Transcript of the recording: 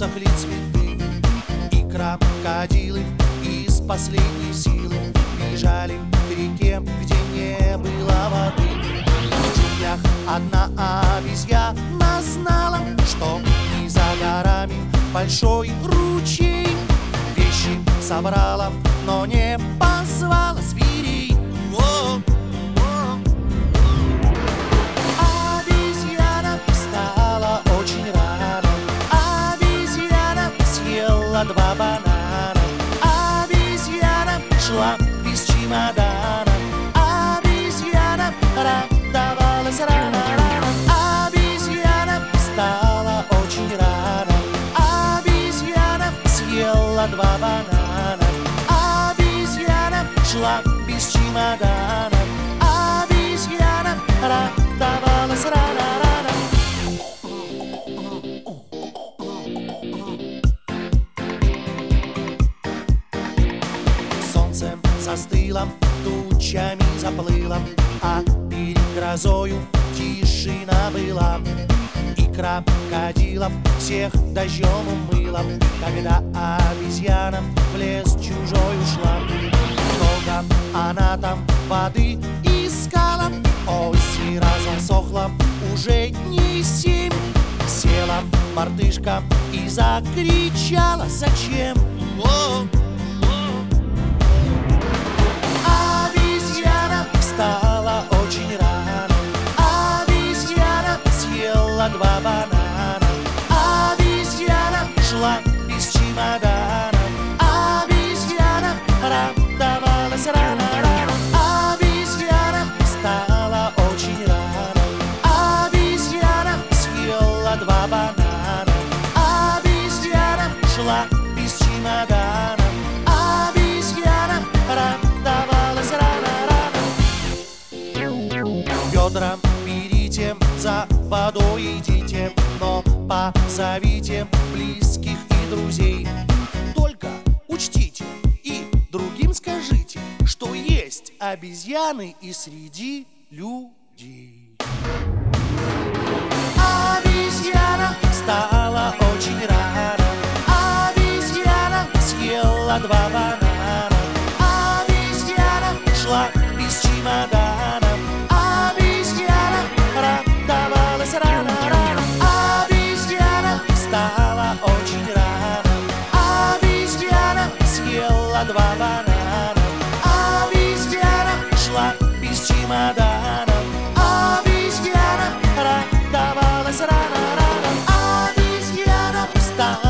высохли цветы, и крокодилы из последней силы бежали к реке, где не было воды. В джунглях одна обезьяна знала, что не за горами большой ручей. Вещи собрала, но не позвала зверей. Обезьяна встала очень рано, обезьяна съела 2 банана, обезьяна шла без чемодана, обезьяна радовалась рано-рано. Обезьяна встала очень рано, обезьяна съела 2 банана, обезьяна шла без чемодана, обезьяна радовалась рано-рано. Солнце застыло, тучами заплыло, а перед грозою тишина была. И крокодилов всех дождем умыло, когда обезьяна в лес чужой ушла. Долго она там воды искала, озеро засохло уже дней 7. Села мартышка и закричала: зачем? Обезьяна встала очень рано, обезьяна съела 2 банана, обезьяна шла без чемодана, обезьяна радовалась рано-рано. Обезьяна встала очень рано, обезьяна съела 2 банана, обезьяна шла без чемодана, обезьяна радовалась рано-рано. Ведра берите, за водой идите, но позовите близких и друзей. Только учтите и другим скажите, что есть обезьяны и среди людей. Обезьяна встала очень рано, обезьяна съела 2 банана, обезьяна шла без чемодана, обезьяна радовалась рано-рано. Обезьяна встала очень рано, обезьяна съела 2 банана, обезьяна шла без чемодана, обезьяна радовалась рано-рано. Обезьяна встала